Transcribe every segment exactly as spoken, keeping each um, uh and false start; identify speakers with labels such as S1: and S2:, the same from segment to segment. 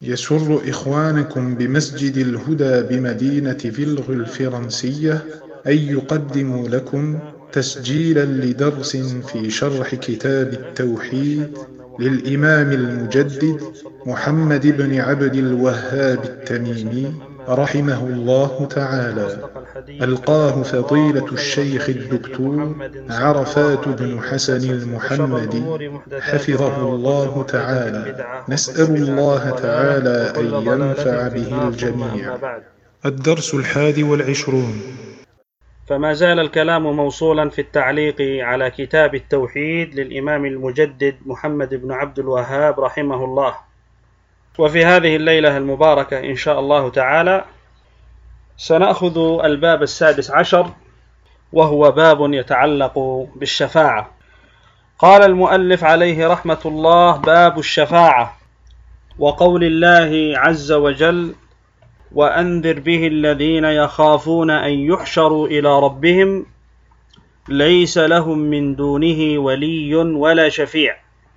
S1: يسر إخوانكم بمسجد الهدى بمدينة فيلغ الفرنسية أن يقدموا لكم تسجيلا لدرس في شرح كتاب التوحيد للإمام المجدد محمد بن عبد الوهاب التميمي رحمه الله تعالى. ألقاه فضيلة الشيخ الدكتور عرفات بن حسن المحمدي حفظه الله تعالى. نسأل الله تعالى أن ينفع به الجميع. الدرس الحادي والعشرون.
S2: فما زال الكلام موصولا في التعليق على كتاب التوحيد للإمام المجدد محمد بن عبد الوهاب رحمه الله. وفي هذه الليلة المباركة إن شاء الله تعالى سنأخذ الباب السادس عشر، وهو باب يتعلق بالشفاعة. قال المؤلف عليه رحمة الله: باب الشفاعة. وقول الله عز وجل: وأنذر به الذين يخافون أن يحشروا إلى ربهم ليس لهم من دونه ولي ولا شفيع.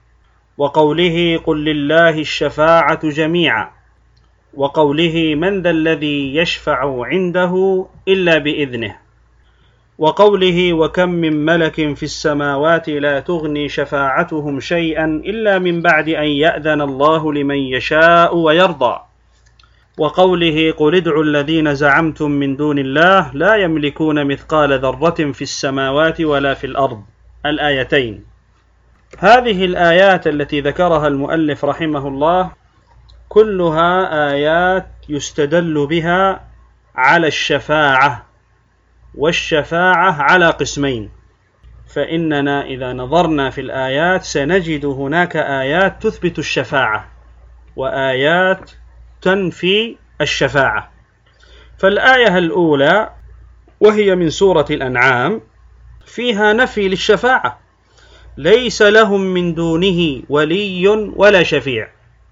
S2: وقوله: قل لله الشفاعة جميعا. وقوله: من ذا الذي يشفع عنده إلا بإذنه. وقوله: وكم من ملك في السماوات لا تغني شفاعتهم شيئا إلا من بعد أن يأذن الله لمن يشاء ويرضى. وقوله: قل ادعوا الذين زعمتم من دون الله لا يملكون مثقال ذرة في السماوات ولا في الأرض. الآيتين. هذه الآيات التي ذكرها المؤلف رحمه الله كلها آيات يستدل بها على الشفاعة، والشفاعة على قسمين. فإننا إذا نظرنا في الآيات سنجد هناك آيات تثبت الشفاعة وآيات تنفي الشفاعة. فالآية الأولى وهي من سورة الأنعام فيها نفي للشفاعة: ليس لهم من دونه ولي ولا شفيع.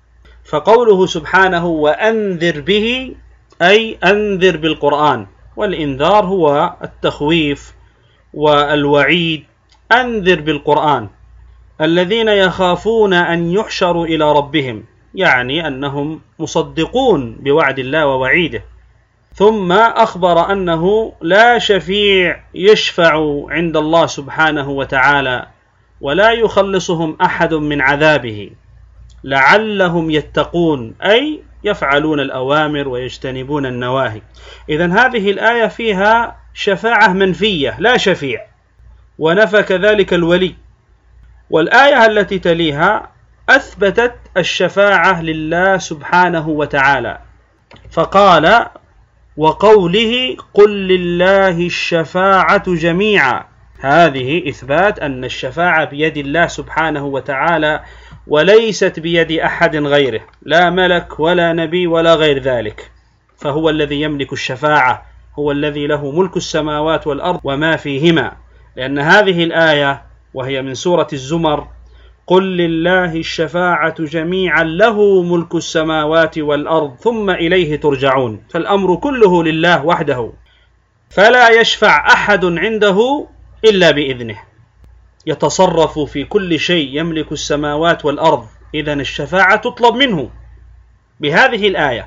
S2: فقوله سبحانه: وأنذر به، أي أنذر بالقرآن، والإنذار هو التخويف والوعيد. أنذر بالقرآن الذين يخافون أن يحشروا إلى ربهم، يعني أنهم مصدقون بوعد الله ووعيده. ثم أخبر أنه لا شفيع يشفع عند الله سبحانه وتعالى ولا يخلصهم أحد من عذابه لعلهم يتقون، أي يفعلون الأوامر ويجتنبون النواهي. إذن هذه الآية فيها شفاعة منفية، لا شفيع، ونفى كذلك الولي. والآية التي تليها أثبتت الشفاعة لله سبحانه وتعالى، فقال: وقوله: قل لله الشفاعة جميعا. هذه إثبات أن الشفاعة بيد الله سبحانه وتعالى وليست بيد أحد غيره، لا ملك ولا نبي ولا غير ذلك. فهو الذي يملك الشفاعة، هو الذي له ملك السماوات والأرض وما فيهما. لأن هذه الآية وهي من سورة الزمر: قل لله الشفاعة جميعا له ملك السماوات والأرض ثم إليه ترجعون. فالأمر كله لله وحده، فلا يشفع أحد عنده إلا بإذنه، يتصرف في كل شيء، يملك السماوات والأرض. إذن الشفاعة تطلب منه بهذه الآية.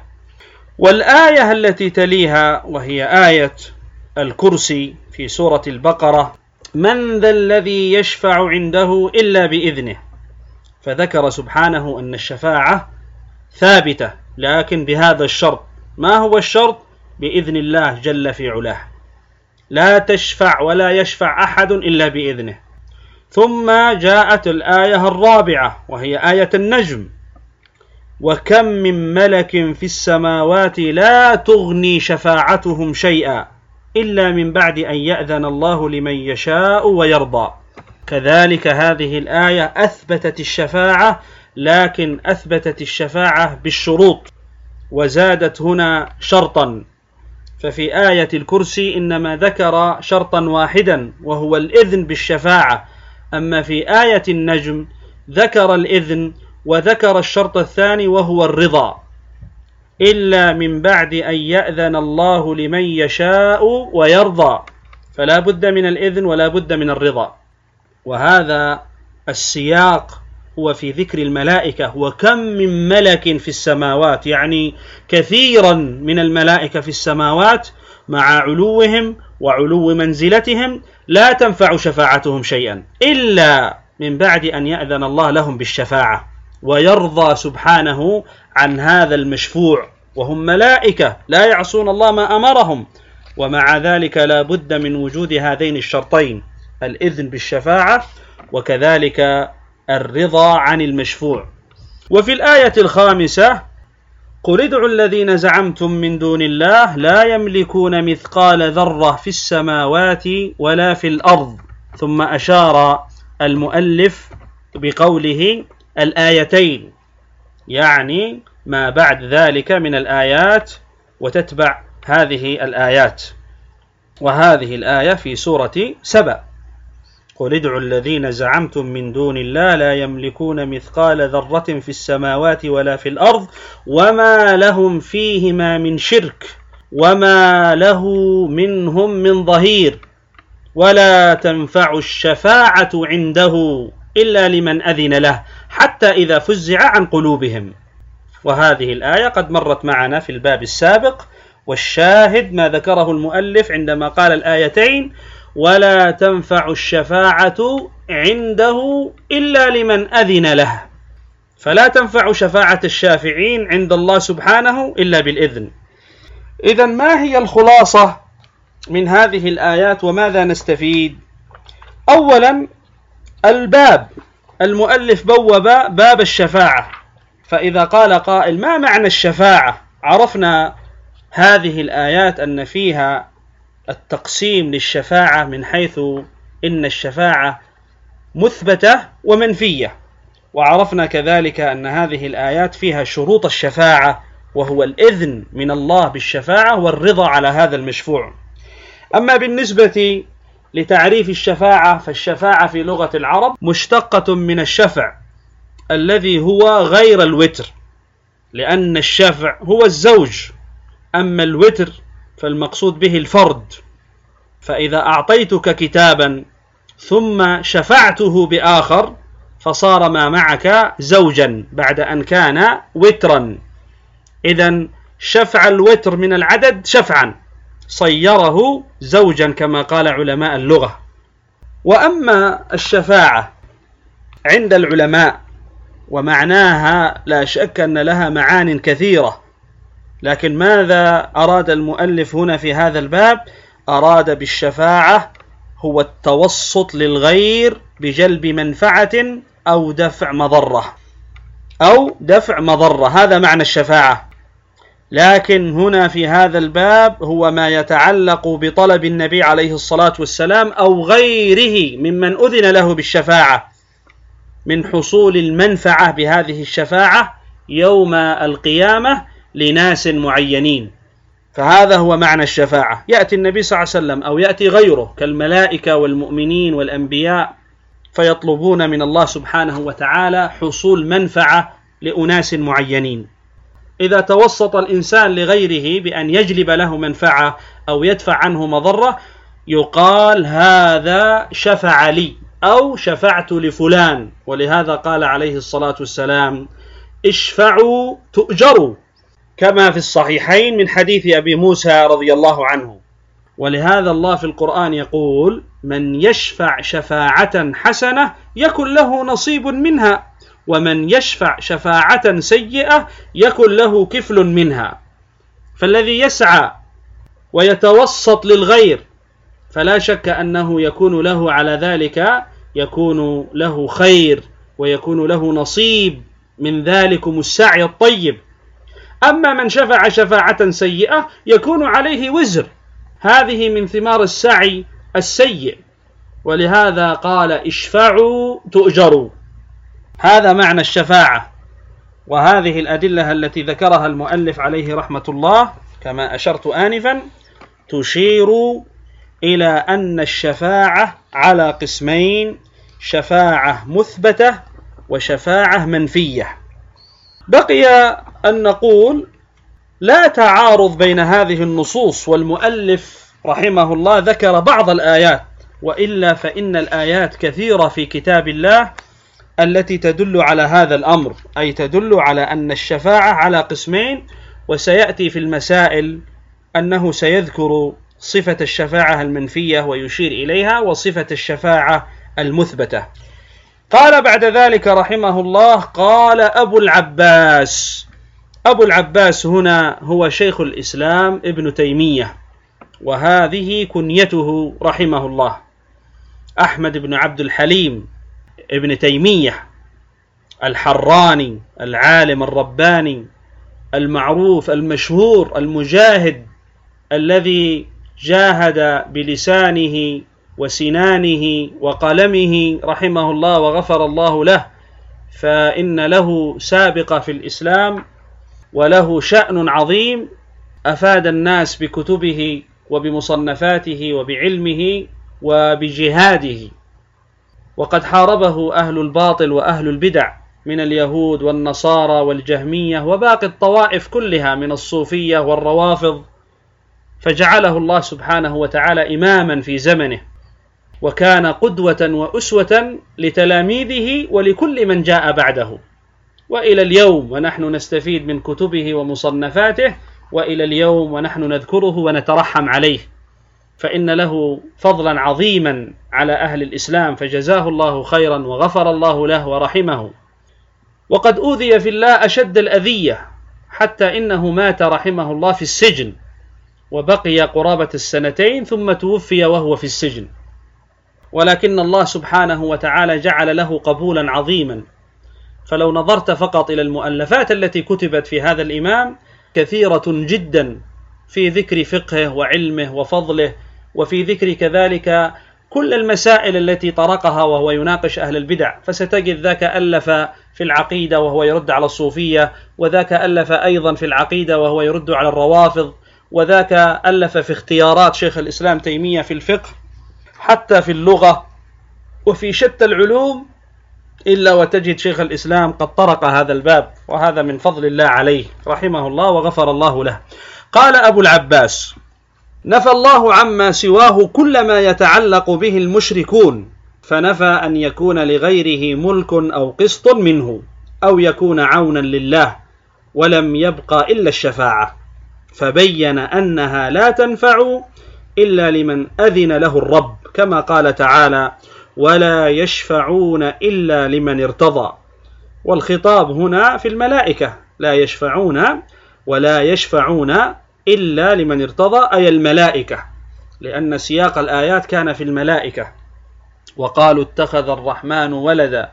S2: والآية التي تليها وهي آية الكرسي في سورة البقرة: من ذا الذي يشفع عنده إلا بإذنه. فذكر سبحانه أن الشفاعة ثابتة، لكن بهذا الشرط. ما هو الشرط؟ بإذن الله جل في علاه، لا تشفع ولا يشفع أحد إلا بإذنه. ثم جاءت الآية الرابعة وهي آية النجم: وكم من ملك في السماوات لا تغني شفاعتهم شيئا إلا من بعد أن يأذن الله لمن يشاء ويرضى. كذلك هذه الآية أثبتت الشفاعة، لكن أثبتت الشفاعة بالشروط، وزادت هنا شرطا. ففي آية الكرسي إنما ذكر شرطا واحدا وهو الإذن بالشفاعة، أما في آية النجم ذكر الإذن وذكر الشرط الثاني وهو الرضا: إلا من بعد أن يأذن الله لمن يشاء ويرضى. فلا بد من الإذن ولا بد من الرضا. وهذا السياق هو في ذكر الملائكة، وكم من ملك في السماوات، يعني كثيرا من الملائكة في السماوات مع علوهم وعلو منزلتهم لا تنفع شفاعتهم شيئا إلا من بعد أن يأذن الله لهم بالشفاعة ويرضى سبحانه عن هذا المشفوع، وهم ملائكة لا يعصون الله ما أمرهم، ومع ذلك لا بد من وجود هذين الشرطين، الإذن بالشفاعة وكذلك الرضا عن المشفوع. وفي الآية الخامسة: قل ادعوا الذين زعمتم من دون الله لا يملكون مثقال ذرة في السماوات ولا في الأرض. ثم أشار المؤلف بقوله الآيتين، يعني ما بعد ذلك من الآيات وتتبع هذه الآيات، وهذه الآية في سورة سبأ: قل ادعوا الذين زعمتم من دون الله لا يملكون مثقال ذرة في السماوات ولا في الأرض وما لهم فيهما من شرك وما له منهم من ظهير ولا تنفع الشفاعة عنده إلا لمن أذن له حتى إذا فزع عن قلوبهم. وهذه الآية قد مرت معنا في الباب السابق، والشاهد ما ذكره المؤلف عندما قال الآيتين: ولا تنفع الشفاعة عنده إلا لمن أذن له، فلا تنفع شفاعة الشافعين عند الله سبحانه إلا بالإذن. إذن ما هي الخلاصة من هذه الآيات وماذا نستفيد؟ أولا، الباب المؤلف بوب باب الشفاعة، فإذا قال قائل ما معنى الشفاعة؟ عرفنا هذه الآيات أن فيها التقسيم للشفاعة من حيث إن الشفاعة مثبتة ومنفية، وعرفنا كذلك أن هذه الآيات فيها شروط الشفاعة، وهو الإذن من الله بالشفاعة والرضا على هذا المشفوع. أما بالنسبة لتعريف الشفاعة، فالشفاعة في لغة العرب مشتقة من الشفع الذي هو غير الوتر، لأن الشفع هو الزوج، أما الوتر فالمقصود به الفرد. فإذا أعطيتك كتابا ثم شفعته بآخر فصار ما معك زوجا بعد أن كان وترا. إذن شفع الوتر من العدد شفعا، صيره زوجا كما قال علماء اللغة. وأما الشفاعة عند العلماء ومعناها لا شك أن لها معان كثيرة، لكن ماذا أراد المؤلف هنا في هذا الباب؟ أراد بالشفاعة هو التوسط للغير بجلب منفعة أو دفع مضرة أو دفع مضرة، هذا معنى الشفاعة. لكن هنا في هذا الباب هو ما يتعلق بطلب النبي عليه الصلاة والسلام أو غيره ممن أذن له بالشفاعة من حصول المنفعة بهذه الشفاعة يوم القيامة لناس معينين، فهذا هو معنى الشفاعة. يأتي النبي صلى الله عليه وسلم أو يأتي غيره كالملائكة والمؤمنين والأنبياء فيطلبون من الله سبحانه وتعالى حصول منفعة لأناس معينين. إذا توسط الإنسان لغيره بأن يجلب له منفعة أو يدفع عنه مضرة يقال هذا شفع لي أو شفعت لفلان. ولهذا قال عليه الصلاة والسلام: اشفعوا تؤجروا، كما في الصحيحين من حديث أبي موسى رضي الله عنه. ولهذا الله في القرآن يقول: من يشفع شفاعة حسنة يكن له نصيب منها، ومن يشفع شفاعة سيئة يكن له كفل منها. فالذي يسعى ويتوسط للغير فلا شك أنه يكون له على ذلك يكون له خير ويكون له نصيب من ذلكم السعي الطيب. أما من شفع شفاعة سيئة يكون عليه وزر، هذه من ثمار السعي السيء. ولهذا قال: اشفعوا تؤجروا، هذا معنى الشفاعة. وهذه الأدلة التي ذكرها المؤلف عليه رحمة الله كما أشرت آنفا تشير إلى أن الشفاعة على قسمين: شفاعة مثبتة وشفاعة منفية. بقي أن نقول لا تعارض بين هذه النصوص، والمؤلف رحمه الله ذكر بعض الآيات، وإلا فإن الآيات كثيرة في كتاب الله التي تدل على هذا الأمر، أي تدل على أن الشفاعة على قسمين، وسيأتي في المسائل أنه سيذكر صفة الشفاعة المنفية ويشير إليها وصفة الشفاعة المثبتة. قال بعد ذلك رحمه الله: قال أبو العباس. أبو العباس هنا هو شيخ الإسلام ابن تيمية، وهذه كنيته رحمه الله، أحمد بن عبد الحليم ابن تيمية الحراني العالم الرباني المعروف المشهور المجاهد الذي جاهد بلسانه وسنانه وقلمه رحمه الله وغفر الله له، فإن له سابقة في الإسلام وله شأن عظيم، أفاد الناس بكتبه وبمصنفاته وبعلمه وبجهاده، وقد حاربه أهل الباطل وأهل البدع من اليهود والنصارى والجهمية وباقي الطوائف كلها من الصوفية والروافض، فجعله الله سبحانه وتعالى إماما في زمنه، وكان قدوة وأسوة لتلاميذه ولكل من جاء بعده، وإلى اليوم ونحن نستفيد من كتبه ومصنفاته، وإلى اليوم ونحن نذكره ونترحم عليه، فإن له فضلا عظيما على أهل الإسلام، فجزاه الله خيرا وغفر الله له ورحمه. وقد أوذي في الله أشد الأذية، حتى إنه مات رحمه الله في السجن، وبقي قرابة السنتين ثم توفي وهو في السجن، ولكن الله سبحانه وتعالى جعل له قبولا عظيما. فلو نظرت فقط إلى المؤلفات التي كتبت في هذا الإمام كثيرة جدا في ذكر فقهه وعلمه وفضله، وفي ذكر كذلك كل المسائل التي طرقها وهو يناقش أهل البدع، فستجد ذاك ألف في العقيدة وهو يرد على الصوفية، وذاك ألف أيضا في العقيدة وهو يرد على الروافض، وذاك ألف في اختيارات شيخ الإسلام تيمية في الفقه، حتى في اللغة وفي شتى العلوم، إلا وتجد شيخ الإسلام قد طرق هذا الباب، وهذا من فضل الله عليه رحمه الله وغفر الله له. قال أبو العباس: نفى الله عما سواه كل ما يتعلق به المشركون، فنفى أن يكون لغيره ملك أو قسط منه أو يكون عونا لله، ولم يبق إلا الشفاعة، فبين أنها لا تنفع إلا لمن أذن له الرب، كما قال تعالى: ولا يشفعون إلا لمن ارتضى. والخطاب هنا في الملائكة، لا يشفعون ولا يشفعون إلا لمن ارتضى، أي الملائكة، لأن سياق الآيات كان في الملائكة. وقالوا اتخذ الرحمن ولدا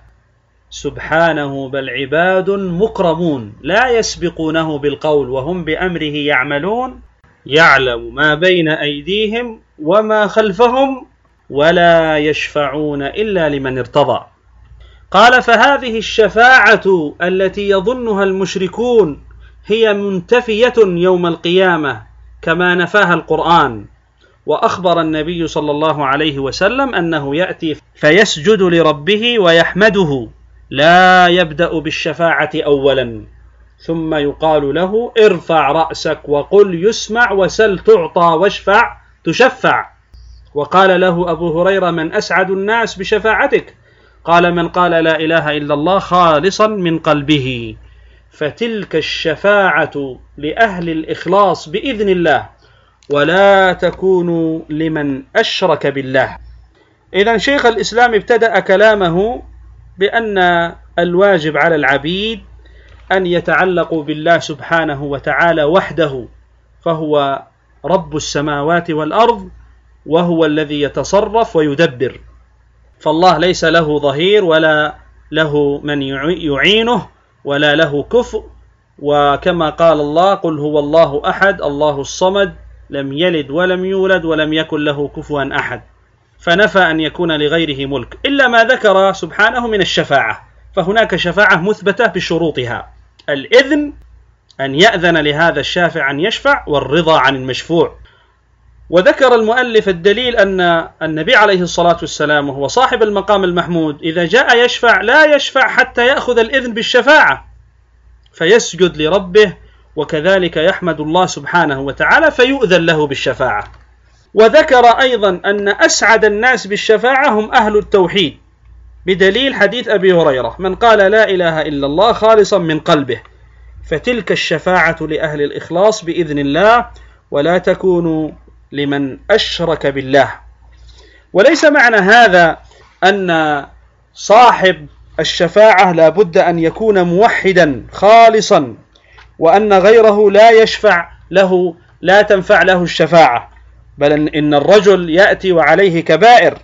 S2: سبحانه بل عباد مكرمون لا يسبقونه بالقول وهم بأمره يعملون، يعلم ما بين أيديهم وما خلفهم ولا يشفعون إلا لمن ارتضى. قال: فهذه الشفاعة التي يظنها المشركون هي منتفية يوم القيامة كما نفاها القرآن، وأخبر النبي صلى الله عليه وسلم أنه يأتي فيسجد لربه ويحمده، لا يبدأ بالشفاعة أولا، ثم يقال له: ارفع رأسك وقل يسمع وسل تعطى واشفع تشفع. وقال له أبو هريرة: من أسعد الناس بشفاعتك؟ قال: من قال لا إله إلا الله خالصا من قلبه. فتلك الشفاعة لأهل الإخلاص بإذن الله، ولا تكون لمن أشرك بالله. إذن شيخ الإسلام ابتدأ كلامه بأن الواجب على العبيد أن يتعلقوا بالله سبحانه وتعالى وحده، فهو رب السماوات والأرض، وهو الذي يتصرف ويدبر، فالله ليس له ظهير ولا له من يعينه ولا له كفء. وكما قال الله: قل هو الله أحد الله الصمد لم يلد ولم يولد ولم يكن له كفوا أحد، فنفى أن يكون لغيره ملك إلا ما ذكر سبحانه من الشفاعة، فهناك شفاعة مثبتة بشروطها: الإذن، أن يأذن لهذا الشافع أن يشفع، والرضا عن المشفوع. وذكر المؤلف الدليل أن النبي عليه الصلاة والسلام وهو صاحب المقام المحمود إذا جاء يشفع لا يشفع حتى يأخذ الإذن بالشفاعة، فيسجد لربه، وكذلك يحمد الله سبحانه وتعالى فيؤذن له بالشفاعة. وذكر أيضا أن أسعد الناس بالشفاعة هم أهل التوحيد، بدليل حديث أبي هريرة: من قال لا إله إلا الله خالصا من قلبه فتلك الشفاعة لأهل الإخلاص بإذن الله، ولا تكون لمن أشرك بالله. وليس معنى هذا أن صاحب الشفاعة لا بد أن يكون موحدا خالصا، وأن غيره لا يشفع له لا تنفع له الشفاعة، بل إن الرجل يأتي وعليه كبائر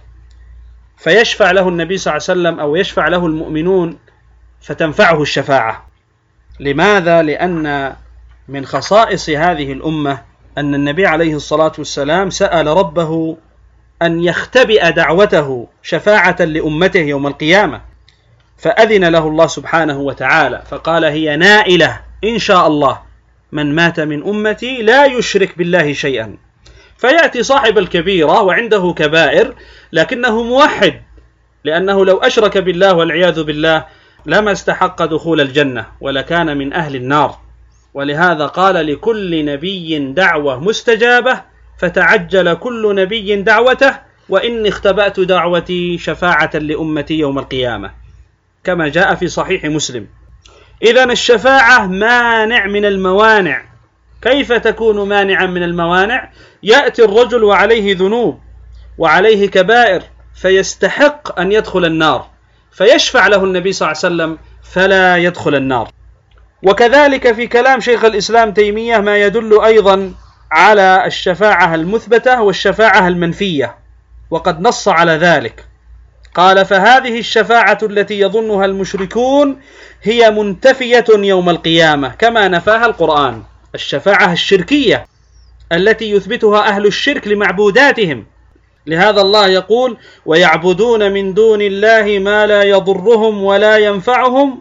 S2: فيشفع له النبي صلى الله عليه وسلم أو يشفع له المؤمنون فتنفعه الشفاعة. لماذا؟ لأن من خصائص هذه الأمة أن النبي عليه الصلاة والسلام سأل ربه أن يختبئ دعوته شفاعة لأمته يوم القيامة، فأذن له الله سبحانه وتعالى فقال: هي نائلة إن شاء الله من مات من أمتي لا يشرك بالله شيئا. فيأتي صاحب الكبيرة وعنده كبائر لكنه موحد، لأنه لو أشرك بالله والعياذ بالله لما استحق دخول الجنة ولكان من أهل النار. ولهذا قال: لكل نبي دعوة مستجابة فتعجل كل نبي دعوته، وإني اختبأت دعوتي شفاعة لأمتي يوم القيامة، كما جاء في صحيح مسلم. إذن الشفاعة مانع من الموانع. كيف تكون مانعا من الموانع؟ يأتي الرجل وعليه ذنوب وعليه كبائر فيستحق أن يدخل النار، فيشفع له النبي صلى الله عليه وسلم فلا يدخل النار. وكذلك في كلام شيخ الإسلام تيمية ما يدل أيضا على الشفاعة المثبتة والشفاعة المنفية، وقد نص على ذلك. قال: فهذه الشفاعة التي يظنها المشركون هي منتفية يوم القيامة كما نفاها القرآن، الشفاعة الشركية التي يثبتها أهل الشرك لمعبوداتهم. لهذا الله يقول: ويعبدون من دون الله ما لا يضرهم ولا ينفعهم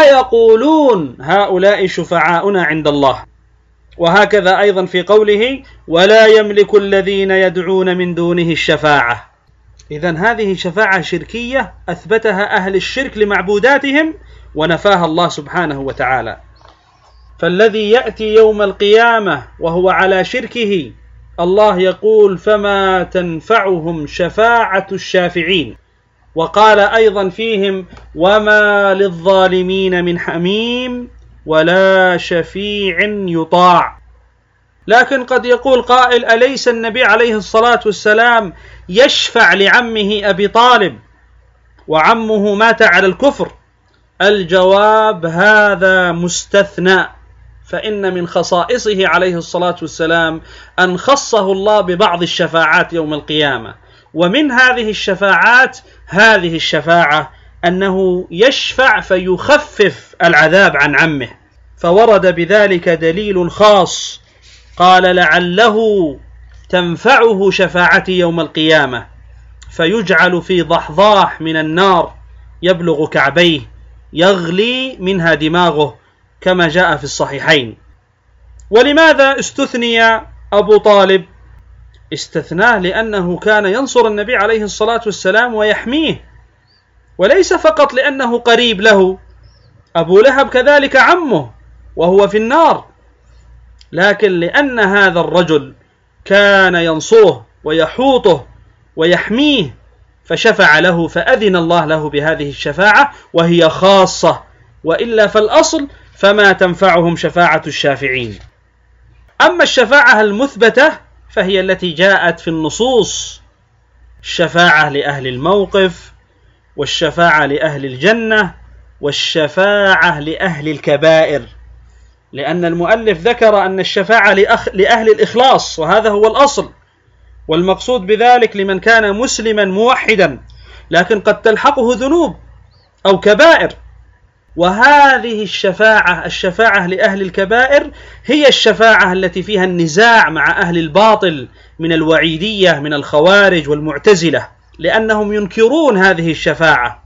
S2: ويقولون هؤلاء شفعاؤنا عند الله. وهكذا أيضا في قوله: ولا يملك الذين يدعون من دونه الشفاعة. إذن هذه شفاعة شركية أثبتها أهل الشرك لمعبوداتهم ونفاها الله سبحانه وتعالى. فالذي يأتي يوم القيامة وهو على شركه الله يقول: فما تنفعهم شفاعة الشافعين. وقال أيضا فيهم: وما للظالمين من حميم ولا شفيع يطاع. لكن قد يقول قائل: أليس النبي عليه الصلاة والسلام يشفع لعمه أبي طالب وعمه مات على الكفر؟ الجواب: هذا مستثنى، فإن من خصائصه عليه الصلاة والسلام أن خصه الله ببعض الشفاعات يوم القيامة. ومن هذه الشفاعات هذه الشفاعة أنه يشفع فيخفف العذاب عن عمه، فورد بذلك دليل خاص قال: لعله تنفعه شفاعتي يوم القيامة، فيجعل في ضحضاح من النار يبلغ كعبيه يغلي منها دماغه كما جاء في الصحيحين. ولماذا استثني أبو طالب؟ استثناه لأنه كان ينصر النبي عليه الصلاة والسلام ويحميه، وليس فقط لأنه قريب له. أبو لهب كذلك عمه وهو في النار، لكن لأن هذا الرجل كان ينصره ويحوطه ويحميه فشفع له، فأذن الله له بهذه الشفاعة وهي خاصة، وإلا فالأصل فما تنفعهم شفاعة الشافعين. أما الشفاعة المثبتة فهي التي جاءت في النصوص: الشفاعة لأهل الموقف، والشفاعة لأهل الجنة، والشفاعة لأهل الكبائر. لأن المؤلف ذكر أن الشفاعة لأهل الإخلاص، وهذا هو الأصل، والمقصود بذلك لمن كان مسلما موحدا لكن قد تلحقه ذنوب أو كبائر. وهذه الشفاعة الشفاعة لأهل الكبائر هي الشفاعة التي فيها النزاع مع أهل الباطل من الوعيدية من الخوارج والمعتزلة، لأنهم ينكرون هذه الشفاعة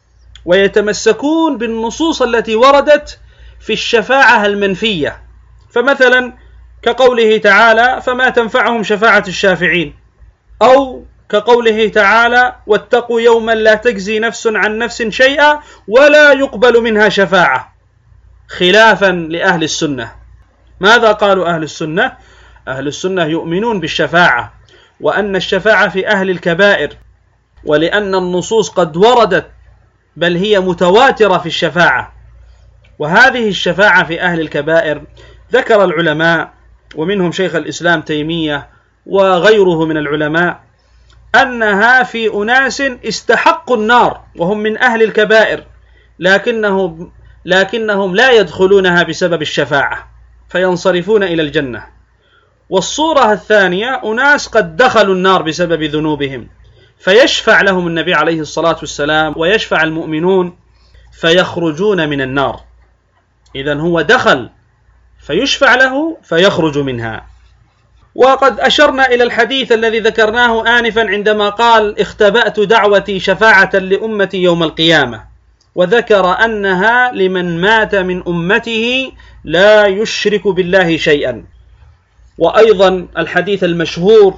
S2: ويتمسكون بالنصوص التي وردت في الشفاعة المنفية. فمثلا كقوله تعالى: فما تنفعهم شفاعة الشافعين، أو كقوله تعالى: واتقوا يوما لا تجزي نفس عن نفس شيئا ولا يقبل منها شفاعة، خلافا لأهل السنة. ماذا قالوا أهل السنة؟ أهل السنة يؤمنون بالشفاعة، وأن الشفاعة في أهل الكبائر، ولأن النصوص قد وردت بل هي متواترة في الشفاعة. وهذه الشفاعة في أهل الكبائر ذكر العلماء ومنهم شيخ الإسلام تيمية وغيره من العلماء أنها في أناس استحقوا النار وهم من أهل الكبائر، لكنهم لكنهم لا يدخلونها بسبب الشفاعة فينصرفون إلى الجنة. والصورة الثانية أناس قد دخلوا النار بسبب ذنوبهم فيشفع لهم النبي عليه الصلاة والسلام ويشفع المؤمنون فيخرجون من النار. إذن هو دخل فيشفع له فيخرج منها. وقد أشرنا إلى الحديث الذي ذكرناه آنفا عندما قال اختبأت دعوتي شفاعة لأمتي يوم القيامة، وذكر أنها لمن مات من أمته لا يشرك بالله شيئا. وأيضا الحديث المشهور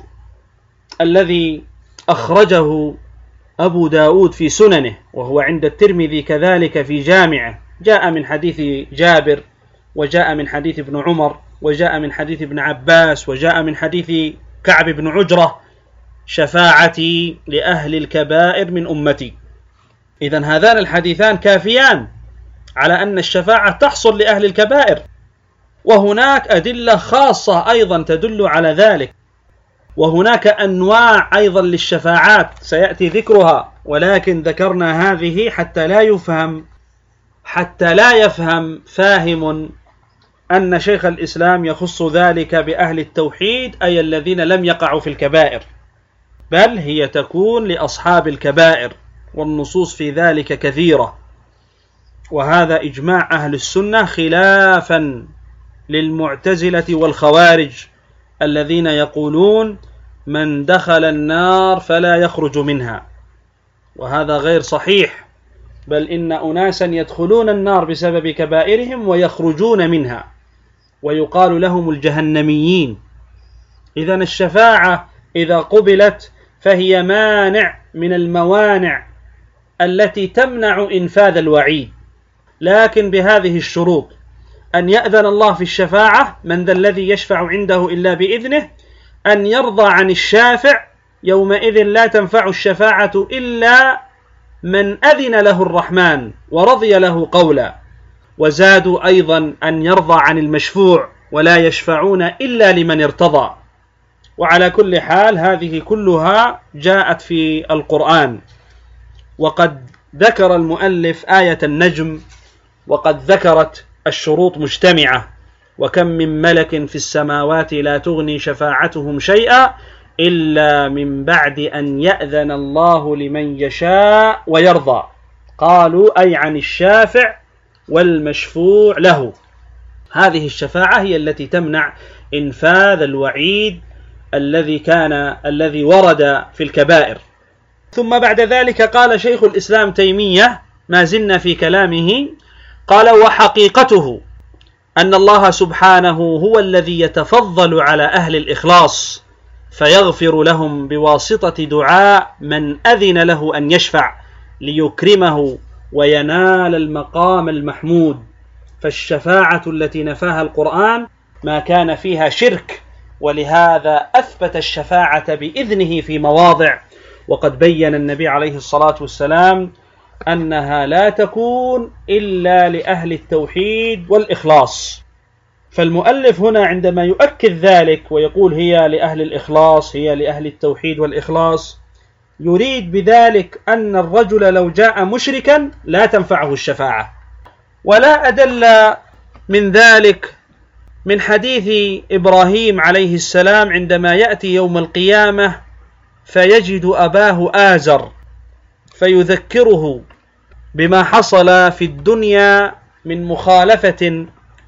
S2: الذي أخرجه أبو داود في سننه وهو عند الترمذي كذلك في جامعه، جاء من حديث جابر وجاء من حديث ابن عمر وجاء من حديث ابن عباس وجاء من حديث كعب بن عجرة: شفاعتي لأهل الكبائر من أمتي. إذن هذان الحديثان كافيان على أن الشفاعة تحصل لأهل الكبائر، وهناك أدلة خاصة أيضا تدل على ذلك، وهناك أنواع أيضا للشفاعات سيأتي ذكرها، ولكن ذكرنا هذه حتى لا يفهم حتى لا يفهم فاهم أن شيخ الإسلام يخص ذلك بأهل التوحيد أي الذين لم يقعوا في الكبائر، بل هي تكون لأصحاب الكبائر، والنصوص في ذلك كثيرة. وهذا إجماع أهل السنة خلافا للمعتزلة والخوارج الذين يقولون من دخل النار فلا يخرج منها، وهذا غير صحيح، بل إن أناسا يدخلون النار بسبب كبائرهم ويخرجون منها ويقال لهم الجهنميين. إذن الشفاعة إذا قبلت فهي مانع من الموانع التي تمنع إنفاذ الوعيد، لكن بهذه الشروط: أن يأذن الله في الشفاعة، من ذا الذي يشفع عنده إلا بإذنه، أن يرضى عن الشافع، يومئذ لا تنفع الشفاعة إلا من أذن له الرحمن ورضي له قولا، وزادوا أيضا أن يرضى عن المشفوع، ولا يشفعون إلا لمن ارتضى. وعلى كل حال هذه كلها جاءت في القرآن. وقد ذكر المؤلف آية النجم، وقد ذكرت الشروط مجتمعة: وكم من ملك في السماوات لا تغني شفاعتهم شيئا إلا من بعد أن يأذن الله لمن يشاء ويرضى. قالوا أي عن الشافع والمشفوع له. هذه الشفاعة هي التي تمنع إنفاذ الوعيد الذي كان الذي ورد في الكبائر. ثم بعد ذلك قال شيخ الإسلام تيمية، ما زلنا في كلامه، قال: وحقيقته أن الله سبحانه هو الذي يتفضل على أهل الإخلاص فيغفر لهم بواسطة دعاء من أذن له أن يشفع ليكرمه وينال المقام المحمود. فالشفاعة التي نفاها القرآن ما كان فيها شرك، ولهذا أثبت الشفاعة بإذنه في مواضع، وقد بين النبي عليه الصلاة والسلام أنها لا تكون إلا لأهل التوحيد والإخلاص. فالمؤلف هنا عندما يؤكد ذلك ويقول هي لأهل الإخلاص، هي لأهل التوحيد والإخلاص، يريد بذلك أن الرجل لو جاء مشركا لا تنفعه الشفاعة. ولا أدل من ذلك من حديث إبراهيم عليه السلام عندما يأتي يوم القيامة فيجد أباه آزر فيذكره بما حصل في الدنيا من مخالفة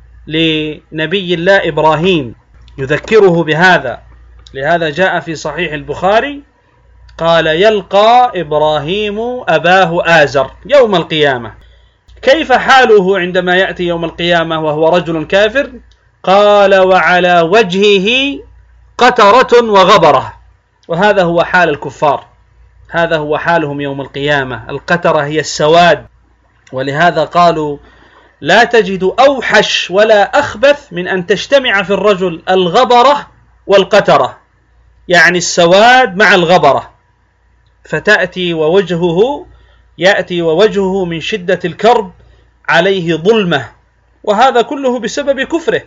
S2: لنبي الله إبراهيم، يذكره بهذا. لهذا جاء في صحيح البخاري قال: يلقى إبراهيم أباه آزر يوم القيامة. كيف حاله عندما يأتي يوم القيامة وهو رجل كافر؟ قال: وعلى وجهه قترة وغبرة. وهذا هو حال الكفار، هذا هو حالهم يوم القيامة. القترة هي السواد، ولهذا قالوا: لا تجد أوحش ولا أخبث من أن تجتمع في الرجل الغبرة والقترة، يعني السواد مع الغبرة، فتأتي ووجهه يأتي ووجهه من شدة الكرب عليه ظلمة، وهذا كله بسبب كفره.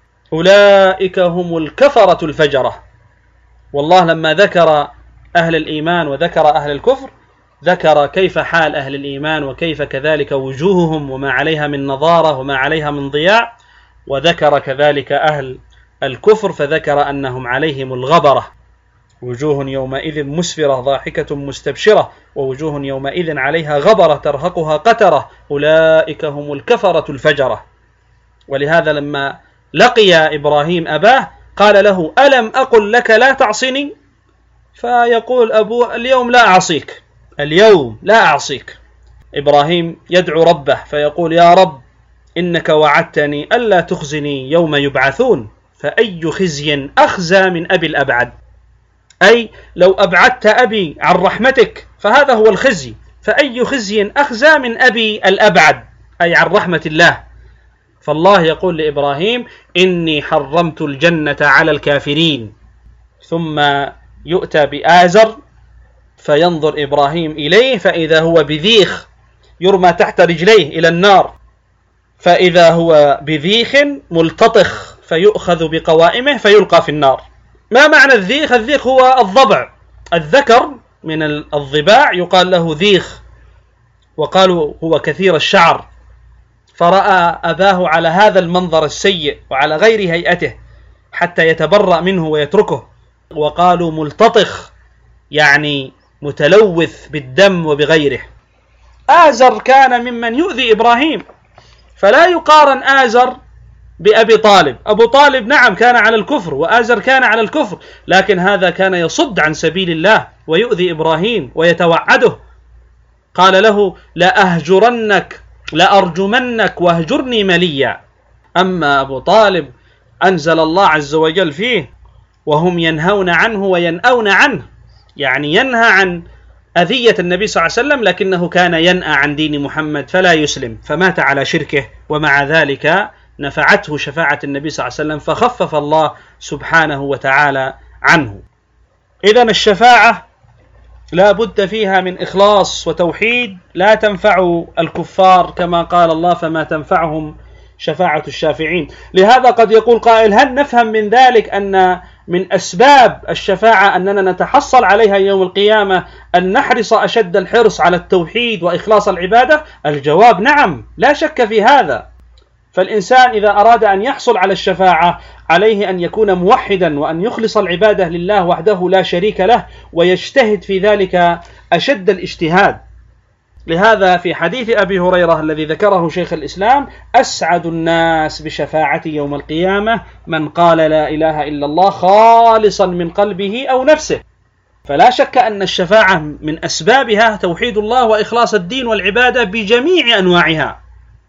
S2: أولئك هم الكفرة الفجرة. والله لما ذكر أهل الإيمان وذكر أهل الكفر ذكر كيف حال أهل الإيمان وكيف كذلك وجوههم وما عليها من نضارة وما عليها من ضياء، وذكر كذلك أهل الكفر فذكر أنهم عليهم الغبرة، وجوه يومئذ مسفرة ضاحكة مستبشرة ووجوه يومئذ عليها غبرة ترهقها قترة أولئك هم الكفرة الفجرة. ولهذا لما لقي إبراهيم أباه قال له ألم أقل لك لا تعصني؟ فيقول أبوه اليوم لا أعصيك، اليوم لا أعصيك. إبراهيم يدعو ربه فيقول يا رب إنك وعدتني ألا تخزني يوم يبعثون، فأي خزي أخزى من أبي الأبعد، أي لو أبعدت أبي عن رحمتك فهذا هو الخزي، فأي خزي أخزى من أبي الأبعد أي عن رحمة الله. فالله يقول لإبراهيم إني حرمت الجنة على الكافرين. ثم يؤتى بآزر فينظر إبراهيم إليه فإذا هو بذيخ يرمى تحت رجليه إلى النار، فإذا هو بذيخ ملتطخ فيؤخذ بقوائمه فيلقى في النار. ما معنى الذيخ؟ الذيخ هو الضبع، الذكر من الضباع يقال له ذيخ، وقالوا هو كثير الشعر. فرأى أباه على هذا المنظر السيء وعلى غير هيئته حتى يتبرأ منه ويتركه، وقالوا ملتطخ يعني متلوث بالدم وبغيره. آزر كان ممن يؤذي إبراهيم، فلا يقارن آزر بأبي طالب. أبو طالب نعم كان على الكفر وآزر كان على الكفر، لكن هذا كان يصد عن سبيل الله ويؤذي إبراهيم ويتوعده. قال له لأهجرنك لأرجمنك واهجرني مليا. أما أبو طالب أنزل الله عز وجل فيه وهم ينهون عنه وينأون عنه، يعني ينهى عن أذية النبي صلى الله عليه وسلم لكنه كان ينأى عن دين محمد فلا يسلم، فمات على شركه، ومع ذلك نفعته شفاعة النبي صلى الله عليه وسلم فخفف الله سبحانه وتعالى عنه. إذن الشفاعة لا بد فيها من إخلاص وتوحيد، لا تنفع الكفار كما قال الله فما تنفعهم شفاعة الشافعين. لهذا قد يقول قائل هل نفهم من ذلك أن من أسباب الشفاعة أننا نتحصل عليها يوم القيامة أن نحرص أشد الحرص على التوحيد وإخلاص العبادة؟ الجواب نعم، لا شك في هذا. فالإنسان إذا أراد أن يحصل على الشفاعة عليه أن يكون موحدا وأن يخلص العبادة لله وحده لا شريك له، ويجتهد في ذلك أشد الاجتهاد. لهذا في حديث أبي هريرة الذي ذكره شيخ الإسلام أسعد الناس بشفاعتي يوم القيامة من قال لا إله إلا الله خالصا من قلبه أو نفسه. فلا شك أن الشفاعة من أسبابها توحيد الله وإخلاص الدين والعبادة بجميع أنواعها،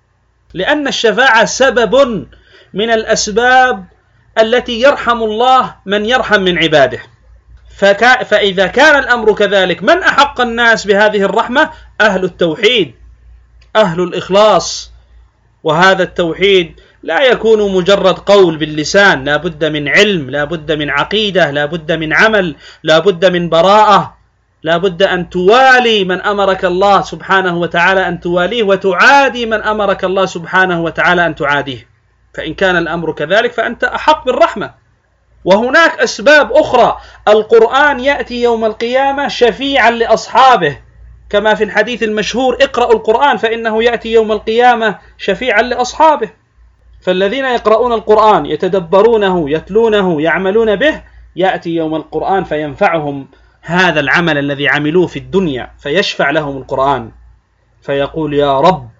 S2: لأن الشفاعة سبب من الأسباب التي يرحم الله من يرحم من عباده. فكا فإذا كان الأمر كذلك من أحق الناس بهذه الرحمة؟ أهل التوحيد، أهل الإخلاص. وهذا التوحيد لا يكون مجرد قول باللسان، لا بد من علم، لا بد من عقيدة، لا بد من عمل، لا بد من براءة، لا بد أن توالي من أمرك الله سبحانه وتعالى أن تواليه، وتعادي من أمرك الله سبحانه وتعالى أن تعاديه. فإن كان الأمر كذلك فأنت أحق بالرحمة. وهناك أسباب أخرى. القرآن يأتي يوم القيامة شفيعا لأصحابه، كما في الحديث المشهور اقرأوا القرآن فإنه يأتي يوم القيامة شفيعا لأصحابه. فالذين يقرؤون القرآن يتدبرونه يتلونه يعملون به يأتي يوم القرآن فينفعهم هذا العمل الذي عملوه في الدنيا، فيشفع لهم القرآن فيقول يا رب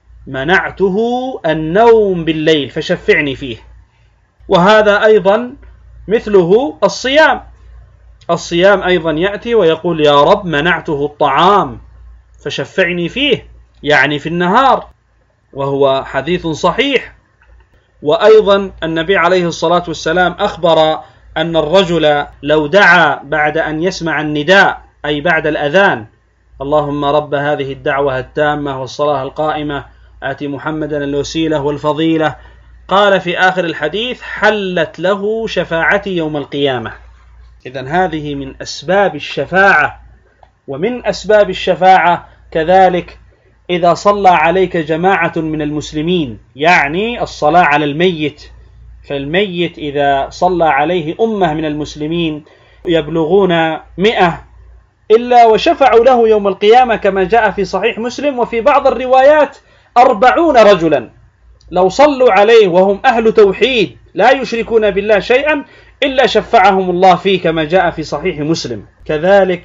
S2: منعته النوم بالليل فشفعني فيه. وهذا أيضا مثله الصيام، الصيام أيضا يأتي ويقول يا رب منعته الطعام فشفعني فيه، يعني في النهار، وهو حديث صحيح. وأيضا النبي عليه الصلاة والسلام أخبر أن الرجل لو دعا بعد أن يسمع النداء أي بعد الأذان اللهم رب هذه الدعوة التامة والصلاة القائمة آتي محمدا الوسيلة والفضيلة، قال في آخر الحديث حلت له شفاعتي يوم القيامة. إذن هذه من أسباب الشفاعة. ومن أسباب الشفاعة كذلك إذا صلى عليك جماعة من المسلمين، يعني الصلاة على الميت، فالميت إذا صلى عليه أمة من المسلمين يبلغون مئة إلا وشفعوا له يوم القيامة كما جاء في صحيح مسلم، وفي بعض الروايات أربعون رجلا لو صلوا عليه وهم أهل توحيد لا يشركون بالله شيئا إلا شفعهم الله فيه كما جاء في صحيح مسلم. كذلك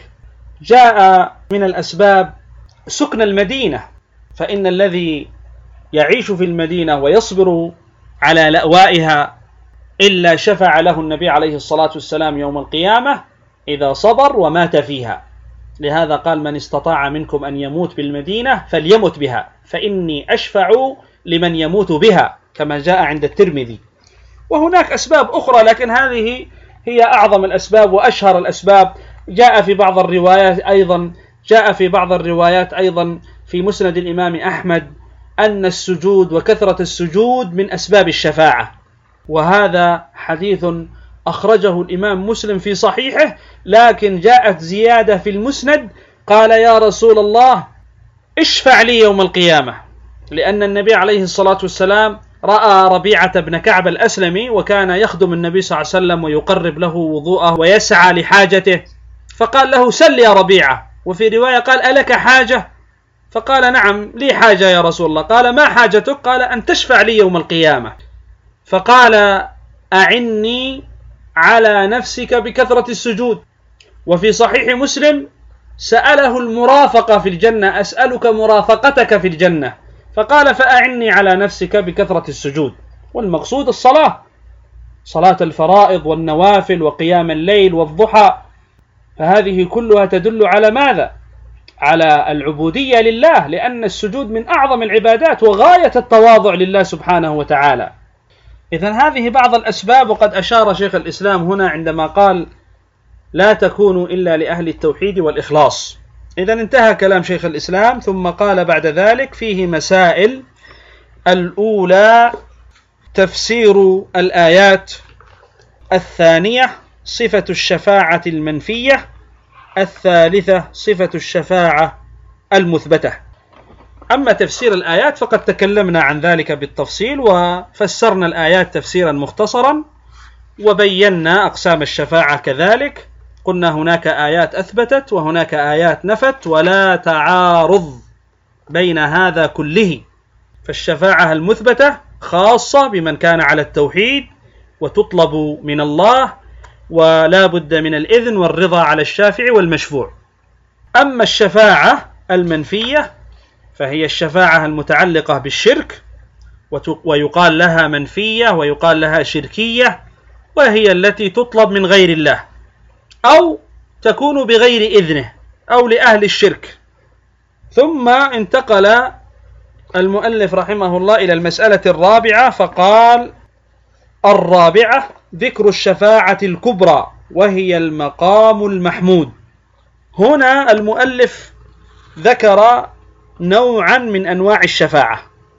S2: جاء من الأسباب سكن المدينة، فإن الذي يعيش في المدينة ويصبر على لأوائها إلا شفع له النبي عليه الصلاة والسلام يوم القيامة إذا صبر ومات فيها. لهذا قال: من استطاع منكم أن يموت بالمدينة فليمت بها فإني أشفع لمن يموت بها، كما جاء عند الترمذي. وهناك أسباب أخرى، لكن هذه هي أعظم الأسباب وأشهر الأسباب. جاء في بعض الروايات أيضا جاء في بعض الروايات أيضا في مسند الإمام أحمد أن السجود وكثرة السجود من أسباب الشفاعة، وهذا حديث أخرجه الإمام مسلم في صحيحه، لكن جاءت زيادة في المسند: قال يا رسول الله اشفع لي يوم القيامة، لأن النبي عليه الصلاة والسلام رأى ربيعة بن كعب الأسلمي وكان يخدم النبي صلى الله عليه وسلم ويقرب له وضوءه ويسعى لحاجته، فقال له: سل يا ربيعة. وفي رواية قال: ألك حاجة؟ فقال: نعم لي حاجة يا رسول الله. قال: ما حاجتك؟ قال: أن تشفع لي يوم القيامة. فقال: أعني على نفسك بكثرة السجود. وفي صحيح مسلم سأله المرافقة في الجنة: أسألك مرافقتك في الجنة. فقال: فأعني على نفسك بكثرة السجود. والمقصود الصلاة، صلاة الفرائض والنوافل وقيام الليل والضحى، فهذه كلها تدل على ماذا؟ على العبودية لله، لأن السجود من أعظم العبادات وغاية التواضع لله سبحانه وتعالى. إذن هذه بعض الأسباب، وقد أشار شيخ الإسلام هنا عندما قال: لا تكونوا إلا لأهل التوحيد والإخلاص. إذن انتهى كلام شيخ الإسلام، ثم قال بعد ذلك: فيه مسائل. الأولى تفسير الآيات، الثانية صفة الشفاعة المنفية، الثالثة صفة الشفاعة المثبتة. أما تفسير الآيات فقد تكلمنا عن ذلك بالتفصيل، وفسرنا الآيات تفسيرا مختصرا، وبينا أقسام الشفاعة كذلك. قلنا هناك آيات أثبتت وهناك آيات نفت، ولا تعارض بين هذا كله. فالشفاعة المثبتة خاصة بمن كان على التوحيد وتطلب من الله، ولا بد من الإذن والرضا على الشافع والمشفوع. أما الشفاعة المنفية فهي الشفاعة المتعلقة بالشرك، ويقال لها منفية ويقال لها شركية، وهي التي تطلب من غير الله أو تكون بغير إذنه أو لأهل الشرك. ثم انتقل المؤلف رحمه الله إلى المسألة الرابعة، فقال: الرابعة ذكر الشفاعة الكبرى، وهي المقام المحمود. هنا المؤلف ذكر نوعا من أنواع الشفاعة،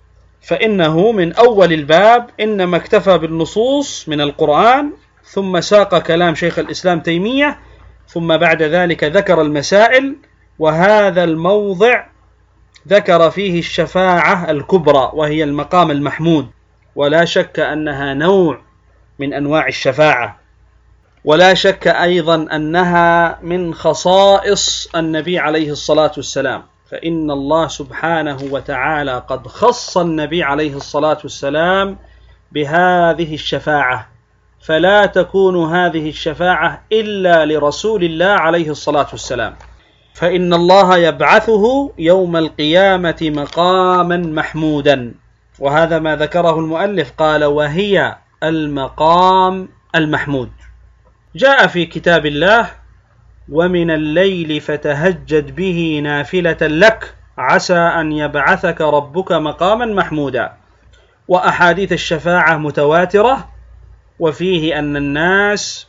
S2: فإنه من أول الباب إنما اكتفى بالنصوص من القرآن، ثم ساق كلام شيخ الإسلام تيمية، ثم بعد ذلك ذكر المسائل، وهذا الموضع ذكر فيه الشفاعة الكبرى وهي المقام المحمود. ولا شك أنها نوع من أنواع الشفاعة، ولا شك أيضا أنها من خصائص النبي عليه الصلاة والسلام، فإن الله سبحانه وتعالى قد خص النبي عليه الصلاة والسلام بهذه الشفاعة، فلا تكون هذه الشفاعة إلا لرسول الله عليه الصلاة والسلام، فإن الله يبعثه يوم القيامة مقاما محمودا. وهذا ما ذكره المؤلف، قال: وهي المقام المحمود. جاء في كتاب الله: ومن الليل فتهجد به نافلة لك عسى أن يبعثك ربك مقاما محمودا. وأحاديث الشفاعة متواترة، وفيه أن الناس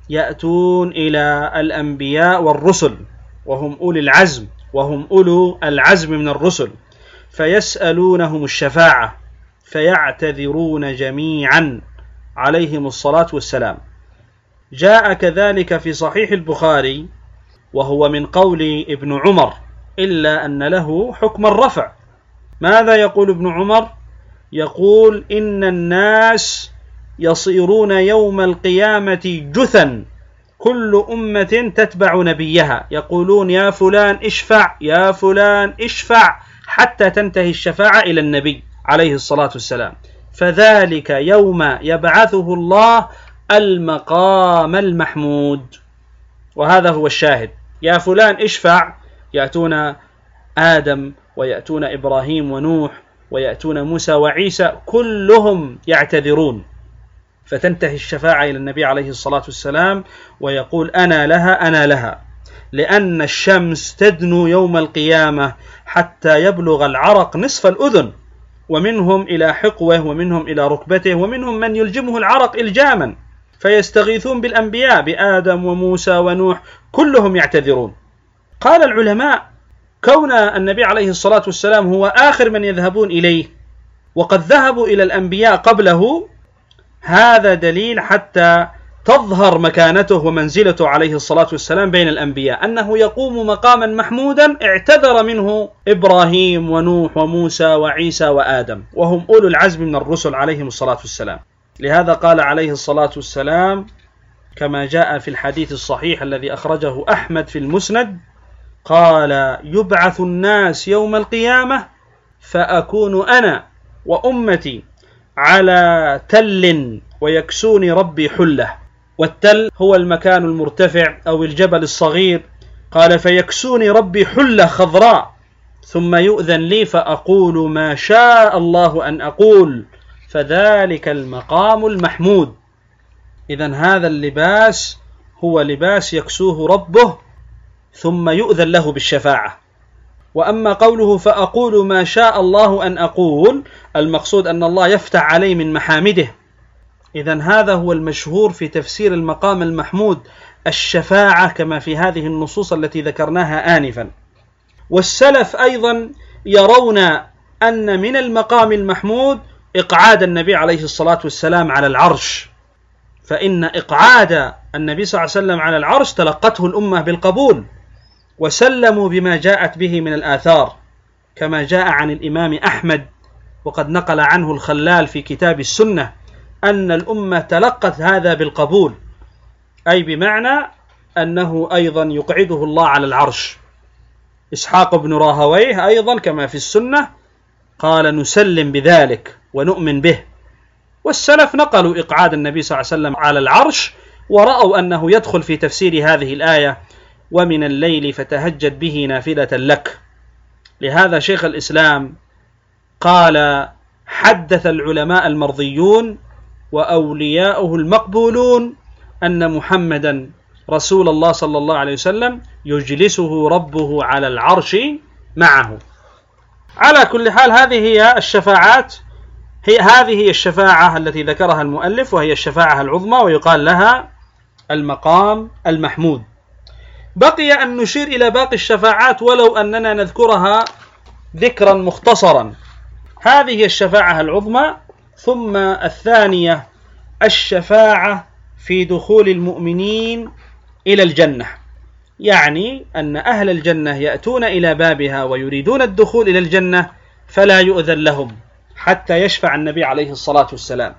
S2: يأتون إلى الأنبياء والرسل وهم أولي العزم وهم أولو العزم من الرسل، فيسألونهم الشفاعة فيعتذرون جميعا عليهم الصلاة والسلام. جاء كذلك في صحيح البخاري، وهو من قول ابن عمر إلا أن له حكم الرفع. ماذا يقول ابن عمر؟ يقول إن الناس يصيرون يوم القيامة جثا كل أمة تتبع نبيها، يقولون يا فلان اشفع يا فلان اشفع حتى تنتهي الشفاعة إلى النبي عليه الصلاة والسلام، فذلك يوم يبعثه الله المقام المحمود. وهذا هو الشاهد، يا فلان اشفع، يأتون آدم ويأتون إبراهيم ونوح ويأتون موسى وعيسى كلهم يعتذرون، فتنتهي الشفاعة إلى النبي عليه الصلاة والسلام ويقول أنا لها أنا لها، لأن الشمس تدنو يوم القيامة حتى يبلغ العرق نصف الأذن، ومنهم إلى حقوه ومنهم إلى ركبته، ومنهم من يلجمه العرق إلجاما، فيستغيثون بالأنبياء بآدم وموسى ونوح كلهم يعتذرون. قال العلماء كون النبي عليه الصلاة والسلام هو آخر من يذهبون إليه وقد ذهبوا إلى الأنبياء قبله، هذا دليل حتى تظهر مكانته ومنزلته عليه الصلاة والسلام بين الأنبياء، أنه يقوم مقاما محمودا اعتذر منه إبراهيم ونوح وموسى وعيسى وآدم، وهم أولو العزم من الرسل عليهم الصلاة والسلام. لهذا قال عليه الصلاة والسلام كما جاء في الحديث الصحيح الذي أخرجه أحمد في المسند، قال يبعث الناس يوم القيامة فأكون أنا وأمتي على تل ويكسوني ربي حلة، والتل هو المكان المرتفع أو الجبل الصغير، قال فيكسوني ربي حلة خضراء ثم يؤذن لي فأقول ما شاء الله أن أقول، فذلك المقام المحمود. إذن هذا اللباس هو لباس يكسوه ربه ثم يؤذن له بالشفاعة. وأما قوله فأقول ما شاء الله أن أقول، المقصود أن الله يفتح عليه من محامده. إذن هذا هو المشهور في تفسير المقام المحمود، الشفاعة كما في هذه النصوص التي ذكرناها آنفا. والسلف أيضا يرون أن من المقام المحمود إقعاد النبي عليه الصلاة والسلام على العرش، فإن إقعاد النبي صلى الله عليه وسلم على العرش تلقته الأمة بالقبول وسلموا بما جاءت به من الآثار، كما جاء عن الإمام أحمد وقد نقل عنه الخلال في كتاب السنة أن الأمة تلقت هذا بالقبول، أي بمعنى أنه أيضا يقعده الله على العرش. إسحاق بن راهويه أيضا كما في السنة قال نسلم بذلك ونؤمن به. والسلف نقلوا إقعاد النبي صلى الله عليه وسلم على العرش ورأوا أنه يدخل في تفسير هذه الآية ومن الليل فتهجد به نافلة لك. لهذا شيخ الإسلام قال حدث العلماء المرضيون وأولياؤه المقبولون أن محمدا رسول الله صلى الله عليه وسلم يجلسه ربه على العرش معه. على كل حال هذه هي الشفاعات، هي هذه هي الشفاعة التي ذكرها المؤلف، وهي الشفاعة العظمى ويقال لها المقام المحمود. بقي أن نشير إلى باقي الشفاعات ولو أننا نذكرها ذكرا مختصرا. هذه هي الشفاعة العظمى. ثم الثانية الشفاعة في دخول المؤمنين إلى الجنة، يعني أن أهل الجنة يأتون إلى بابها ويريدون الدخول إلى الجنة فلا يؤذن لهم حتى يشفع النبي عليه الصلاة والسلام.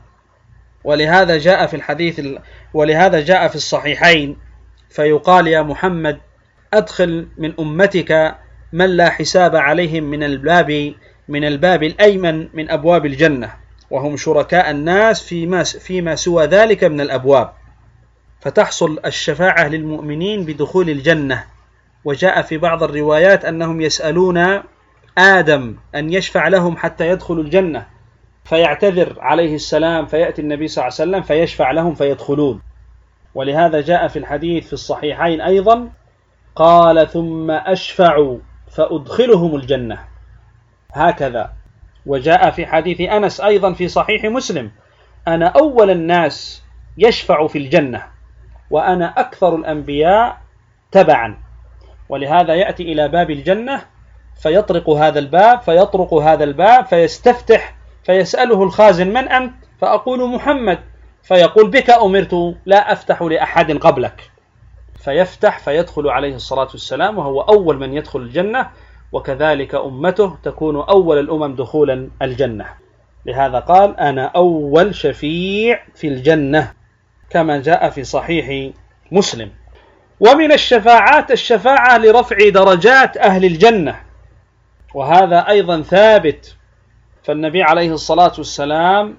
S2: ولهذا جاء في الحديث ولهذا جاء في الصحيحين فيقال يا محمد أدخل من أمتك من لا حساب عليهم من الباب من الباب الأيمن من أبواب الجنة، وهم شركاء الناس فيما فيما سوى ذلك من الأبواب، فتحصل الشفاعة للمؤمنين بدخول الجنة. وجاء في بعض الروايات أنهم يسألون آدم أن يشفع لهم حتى يدخلوا الجنة، فيعتذر عليه السلام فيأتي النبي صلى الله عليه وسلم فيشفع لهم فيدخلون. ولهذا جاء في الحديث في الصحيحين أيضا قال ثم أشفع فأدخلهم الجنة، هكذا. وجاء في حديث أنس أيضا في صحيح مسلم أنا أول الناس يشفع في الجنة وأنا أكثر الأنبياء تبعا. ولهذا يأتي إلى باب الجنة فيطرق هذا الباب فيطرق هذا الباب فيستفتح فيسأله الخازن من أنت؟ فأقول محمد، فيقول بك أمرت لا أفتح لأحد قبلك، فيفتح فيدخل عليه الصلاة والسلام وهو أول من يدخل الجنة وكذلك أمته تكون أول الأمم دخولا الجنة. لهذا قال أنا أول شفيع في الجنة كما جاء في صحيح مسلم. ومن الشفاعات الشفاعة لرفع درجات أهل الجنة، وهذا أيضا ثابت. فالنبي عليه الصلاة والسلام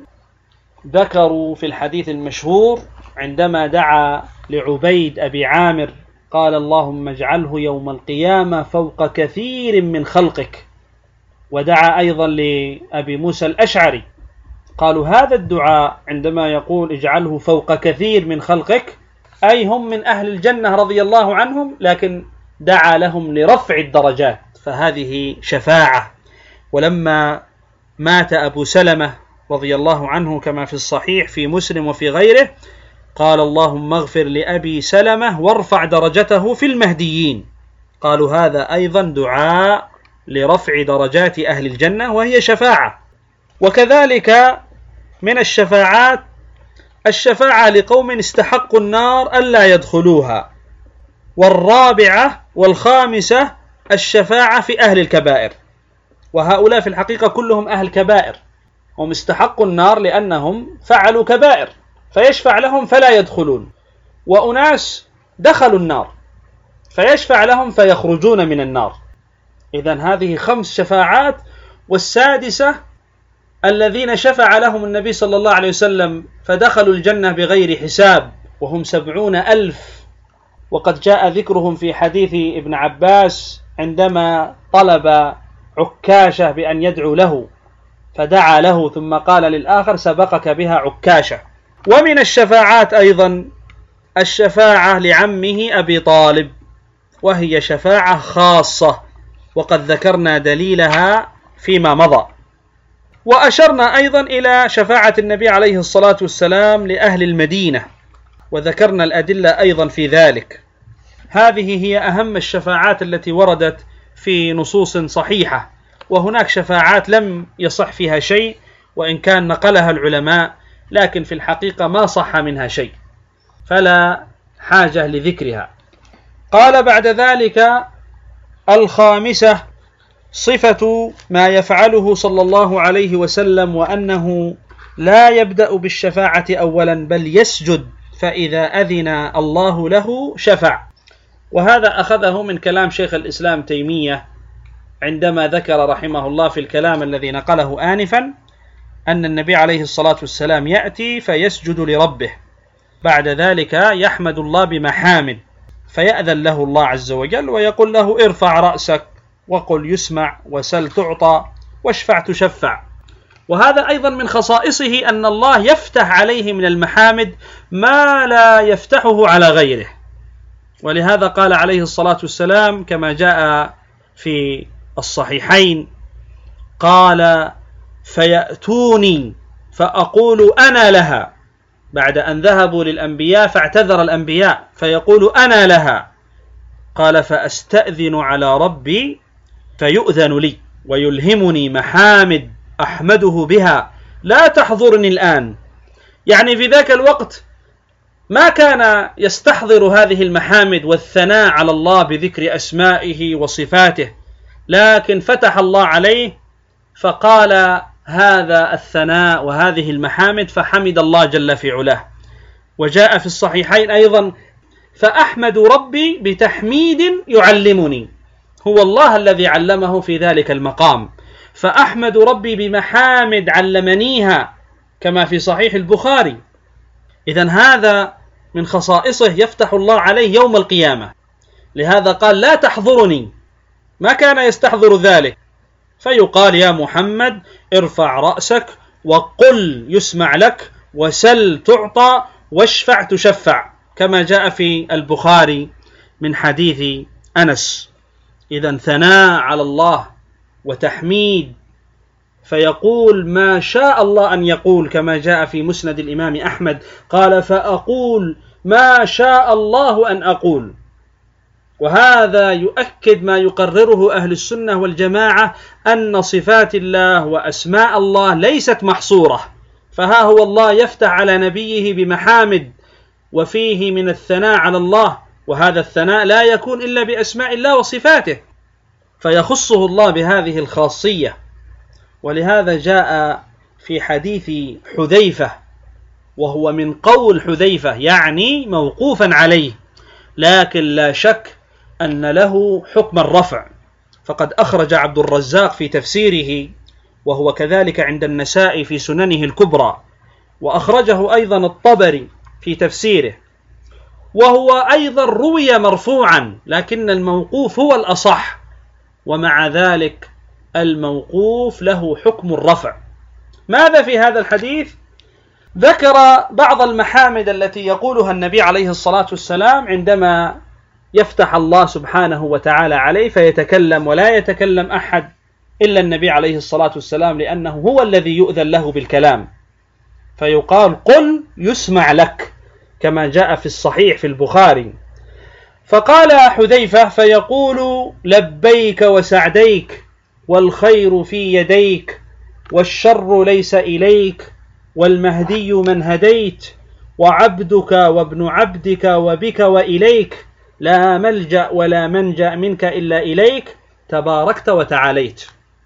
S2: ذكروا في الحديث المشهور عندما دعا لعبيد أبي عامر قال اللهم اجعله يوم القيامة فوق كثير من خلقك، ودعا أيضا لأبي موسى الأشعري قالوا هذا الدعاء عندما يقول اجعله فوق كثير من خلقك أي هم من أهل الجنة رضي الله عنهم، لكن دعا لهم لرفع الدرجات، فهذه شفاعة. ولما مات أبو سلمة رضي الله عنه كما في الصحيح في مسلم وفي غيره قال اللهم اغفر لأبي سلمة وارفع درجته في المهديين. قالوا هذا أيضا دعاء لرفع درجات أهل الجنة وهي شفاعة. وكذلك من الشفاعات الشفاعة لقوم استحقوا النار ألا يدخلوها. والرابعة والخامسة الشفاعة في أهل الكبائر، وهؤلاء في الحقيقة كلهم أهل كبائر، هم استحقوا النار لأنهم فعلوا كبائر فيشفع لهم فلا يدخلون، وأناس دخلوا النار فيشفع لهم فيخرجون من النار. إذن هذه خمس شفاعات. والسادسة الذين شفع لهم النبي صلى الله عليه وسلم فدخلوا الجنة بغير حساب وهم سبعون ألف، وقد جاء ذكرهم في حديث ابن عباس عندما طلب عكاشة بأن يدعو له فدعا له ثم قال للآخر سبقك بها عكاشة. ومن الشفاعات أيضا الشفاعة لعمه أبي طالب، وهي شفاعة خاصة وقد ذكرنا دليلها فيما مضى. وأشرنا أيضا إلى شفاعة النبي عليه الصلاة والسلام لأهل المدينة وذكرنا الأدلة أيضا في ذلك. هذه هي أهم الشفاعات التي وردت في نصوص صحيحة، وهناك شفاعات لم يصح فيها شيء وإن كان نقلها العلماء، لكن في الحقيقة ما صح منها شيء فلا حاجة لذكرها. قال بعد ذلك الخامسة صفة ما يفعله صلى الله عليه وسلم، وأنه لا يبدأ بالشفاعة أولا بل يسجد فإذا أذن الله له شفع. وهذا أخذه من كلام شيخ الإسلام تيمية عندما ذكر رحمه الله في الكلام الذي نقله آنفا أن النبي عليه الصلاة والسلام يأتي فيسجد لربه، بعد ذلك يحمد الله بمحامد فيأذن له الله عز وجل ويقول له ارفع رأسك وقل يسمع وسل تعطى واشفع تشفع. وهذا أيضا من خصائصه أن الله يفتح عليه من المحامد ما لا يفتحه على غيره، ولهذا قال عليه الصلاة والسلام كما جاء في الصحيحين قال فيأتوني فأقول أنا لها، بعد أن ذهبوا للأنبياء فاعتذر الأنبياء فيقول أنا لها، قال فأستأذن على ربي فيؤذن لي ويلهمني محامد أحمده بها لا تحضرني الآن. يعني في ذاك الوقت ما كان يستحضر هذه المحامد والثناء على الله بذكر أسمائه وصفاته، لكن فتح الله عليه فقال هذا الثناء وهذه المحامد فحمد الله جل في علاه. وجاء في الصحيحين أيضا فأحمد ربي بتحميد يعلمني، هو الله الذي علمه في ذلك المقام، فأحمد ربي بمحامد علمنيها كما في صحيح البخاري. إذن هذا من خصائصه يفتح الله عليه يوم القيامة، لهذا قال لا تحضرني، ما كان يستحضر ذلك، فيقال يا محمد ارفع رأسك وقل يسمع لك وسل تعطى واشفع تشفع كما جاء في البخاري من حديث أنس. إذن ثناء على الله وتحميد، فيقول ما شاء الله أن يقول كما جاء في مسند الإمام أحمد قال فأقول ما شاء الله أن أقول. وهذا يؤكد ما يقرره أهل السنة والجماعة أن صفات الله وأسماء الله ليست محصورة، فها هو الله يفتح على نبيه بمحامد وفيه من الثناء على الله، وهذا الثناء لا يكون إلا بأسماء الله وصفاته. فيخصه الله بهذه الخاصية. ولهذا جاء في حديث حذيفة، وهو من قول حذيفة يعني موقوفا عليه، لكن لا شك أن له حكم الرفع، فقد أخرج عبد الرزاق في تفسيره، وهو كذلك عند النسائي في سننه الكبرى، وأخرجه أيضا الطبري في تفسيره، وهو أيضا روي مرفوعا، لكن الموقوف هو الأصح، ومع ذلك الموقوف له حكم الرفع. ماذا في هذا الحديث؟ ذكر بعض المحامد التي يقولها النبي عليه الصلاة والسلام عندما يفتح الله سبحانه وتعالى عليه فيتكلم، ولا يتكلم أحد إلا النبي عليه الصلاة والسلام، لأنه هو الذي يؤذن له بالكلام، فيقال قل يسمع لك، كما جاء في الصحيح في البخاري. فقال حذيفة فيقول لبيك وسعديك، والخير في يديك، والشر ليس إليك، والمهدي من هديت، وعبدك وابن عبدك وبك وإليك، لا ملجأ ولا منجأ منك إلا إليك، تباركت وتعاليت.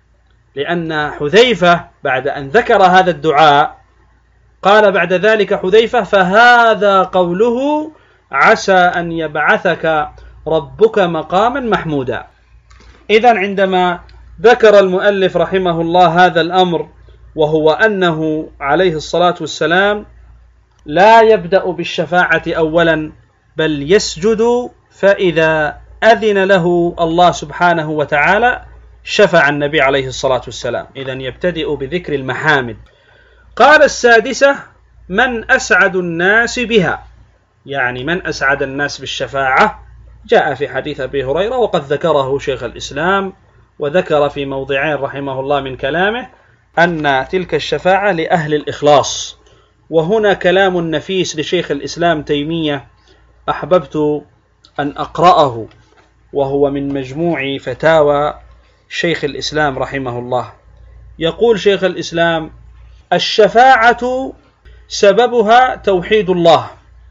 S2: لأن حذيفة بعد أن ذكر هذا الدعاء قال بعد ذلك حذيفة فهذا قوله عسى أن يبعثك ربك مقاما محمودا. إذن عندما ذكر المؤلف رحمه الله هذا الأمر، وهو أنه عليه الصلاة والسلام لا يبدأ بالشفاعة أولا، بل يسجد، فإذا أذن له الله سبحانه وتعالى شفع النبي عليه الصلاة والسلام. إذن يبتدئ بذكر المحامد. قال السادسة من أسعد الناس بها، يعني من أسعد الناس بالشفاعة. جاء في حديث أبي هريرة، وقد ذكره شيخ الإسلام، وذكر في موضعين رحمه الله من كلامه أن تلك الشفاعة لأهل الإخلاص. وهنا كلام نفيس لشيخ الإسلام تيمية أحببت أن أقرأه، وهو من مجموع فتاوى شيخ الإسلام رحمه الله. يقول شيخ الإسلام الشفاعة سببها توحيد الله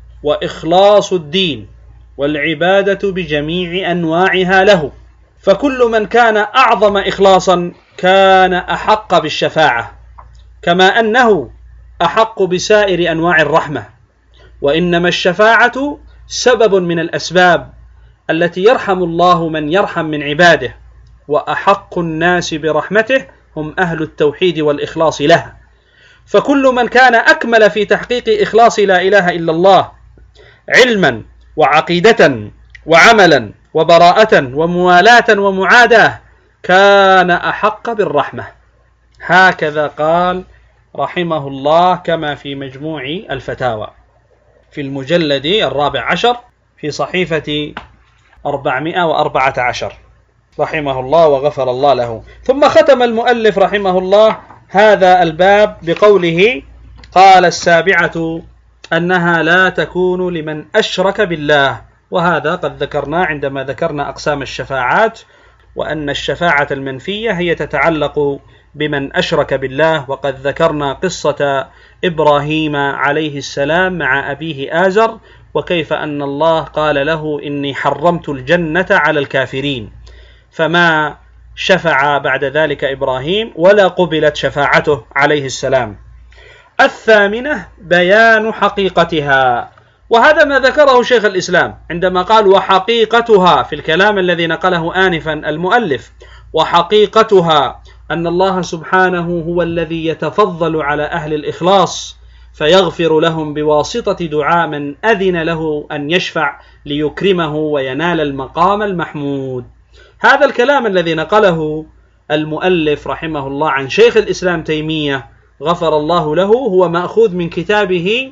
S2: وإخلاص الدين والعبادة بجميع أنواعها له، فكل من كان أعظم إخلاصا كان أحق بالشفاعة، كما أنه أحق بسائر أنواع الرحمة. وإنما الشفاعة سبب من الأسباب التي يرحم الله من يرحم من عباده، وأحق الناس برحمته هم أهل التوحيد والإخلاص له. فكل من كان أكمل في تحقيق إخلاص لا إله إلا الله علما وعقيدة وعملا وبراءة وموالاة ومعاداة كان أحق بالرحمة. هكذا قال رحمه الله كما في مجموع الفتاوى في المجلد الرابع عشر في صحيفة أربعمائة وأربعة عشر رحمه الله وغفر الله له. ثم ختم المؤلف رحمه الله هذا الباب بقوله قال السابعة أنها لا تكون لمن أشرك بالله. وهذا قد ذكرنا عندما ذكرنا أقسام الشفاعات، وأن الشفاعة المنفية هي تتعلق بمن أشرك بالله. وقد ذكرنا قصة إبراهيم عليه السلام مع أبيه آزر، وكيف أن الله قال له إني حرمت الجنة على الكافرين، فما شفع بعد ذلك إبراهيم ولا قبلت شفاعته عليه السلام. الثامنة بيان حقيقتها، وهذا ما ذكره شيخ الإسلام عندما قال وحقيقتها في الكلام الذي نقله آنفا المؤلف. وحقيقتها أن الله سبحانه هو الذي يتفضل على أهل الإخلاص فيغفر لهم بواسطة دعاء من أذن له أن يشفع ليكرمه وينال المقام المحمود. هذا الكلام الذي نقله المؤلف رحمه الله عن شيخ الإسلام تيمية غفر الله له هو مأخوذ من كتابه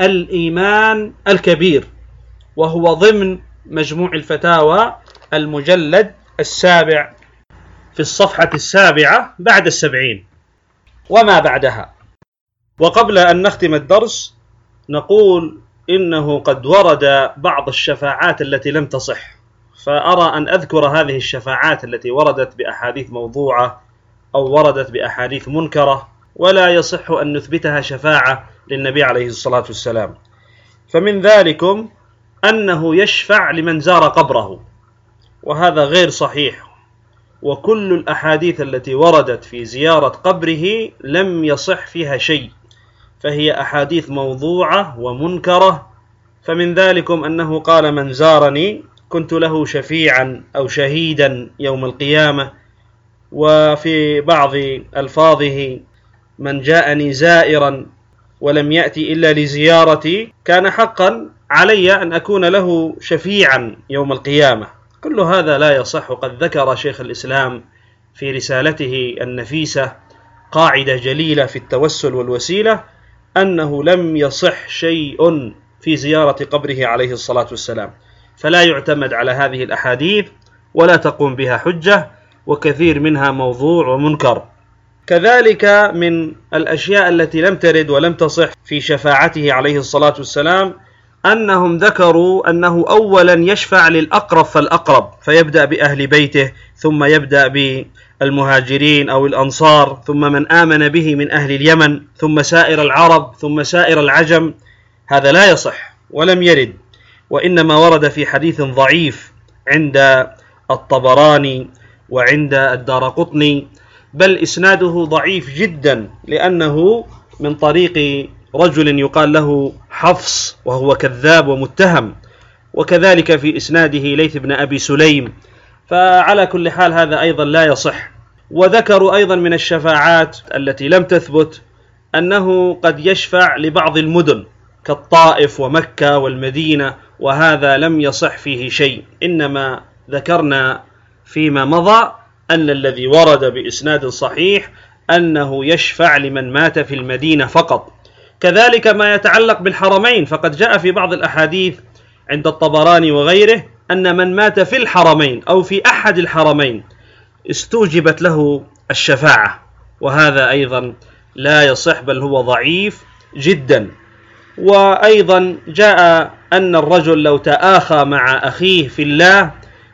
S2: الإيمان الكبير، وهو ضمن مجموع الفتاوى المجلد السابع في الصفحة السابعة بعد السبعين وما بعدها. وقبل أن نختم الدرس نقول إنه قد ورد بعض الشفاعات التي لم تصح، فأرى أن أذكر هذه الشفاعات التي وردت بأحاديث موضوعة أو وردت بأحاديث منكرة ولا يصح أن نثبتها شفاعة للنبي عليه الصلاة والسلام. فمن ذلكم أنه يشفع لمن زار قبره، وهذا غير صحيح، وكل الأحاديث التي وردت في زيارة قبره لم يصح فيها شيء، فهي أحاديث موضوعة ومنكرة. فمن ذلكم أنه قال: من زارني كنت له شفيعا أو شهيدا يوم القيامة. وفي بعض ألفاظه: من جاءني زائرا ولم يأتي إلا لزيارتي كان حقا علي أن أكون له شفيعا يوم القيامة. كل هذا لا يصح. قد ذكر شيخ الإسلام في رسالته النفيسة قاعدة جليلة في التوسل والوسيلة، أنه لم يصح شيء في زيارة قبره عليه الصلاة والسلام، فلا يعتمد على هذه الأحاديث ولا تقوم بها حجة، وكثير منها موضوع ومنكر. كذلك من الأشياء التي لم ترد ولم تصح في شفاعته عليه الصلاة والسلام أنهم ذكروا أنه أولا يشفع للأقرب فالأقرب، فيبدأ بأهل بيته، ثم يبدأ بالمهاجرين أو الأنصار، ثم من آمن به من أهل اليمن، ثم سائر العرب، ثم سائر العجم. هذا لا يصح ولم يرد، وإنما ورد في حديث ضعيف عند الطبراني وعند الدارقطني، بل إسناده ضعيف جدا، لأنه من طريق رجل يقال له حفص وهو كذاب ومتهم، وكذلك في إسناده ليث بن أبي سليم. فعلى كل حال هذا أيضا لا يصح. وذكروا أيضا من الشفاعات التي لم تثبت أنه قد يشفع لبعض المدن كالطائف ومكة والمدينة، وهذا لم يصح فيه شيء. إنما ذكرنا فيما مضى أن الذي ورد بإسناد صحيح أنه يشفع لمن مات في المدينة فقط. كذلك ما يتعلق بالحرمين، فقد جاء في بعض الأحاديث عند الطبراني وغيره أن من مات في الحرمين أو في أحد الحرمين استوجبت له الشفاعة، وهذا أيضا لا يصح، بل هو ضعيف جدا. وأيضا جاء أن الرجل لو تآخى مع أخيه في الله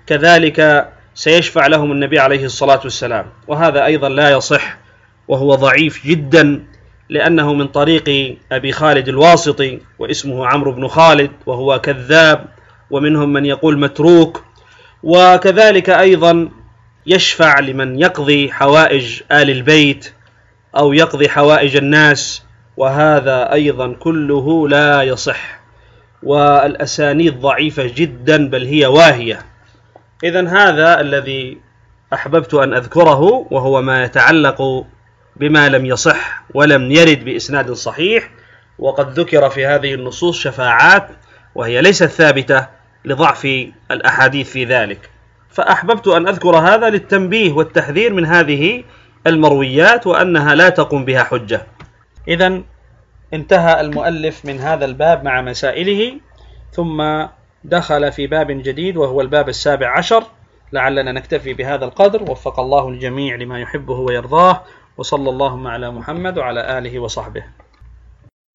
S2: كذلك سيشفع لهم النبي عليه الصلاة والسلام، وهذا أيضا لا يصح وهو ضعيف جدا، لأنه من طريق أبي خالد الواسطي واسمه عمرو بن خالد وهو كذاب، ومنهم من يقول متروك. وكذلك أيضا يشفع لمن يقضي حوائج آل البيت أو يقضي حوائج الناس، وهذا أيضا كله لا يصح، والأسانيد ضعيفة جدا بل هي واهية. إذن هذا الذي أحببت أن أذكره، وهو ما يتعلق بما لم يصح ولم يرد بإسناد صحيح. وقد ذكر في هذه النصوص شفاعات وهي ليست ثابتة لضعف الأحاديث في ذلك، فأحببت أن أذكر هذا للتنبيه والتحذير من هذه المرويات وأنها لا تقوم بها حجة. إذن انتهى المؤلف من هذا الباب مع مسائله، ثم دخل في باب جديد وهو الباب السابع عشر. لعلنا نكتفي بهذا القدر، وفق الله الجميع لما يحبه ويرضاه، وصلى اللهم على محمد وعلى آله وصحبه.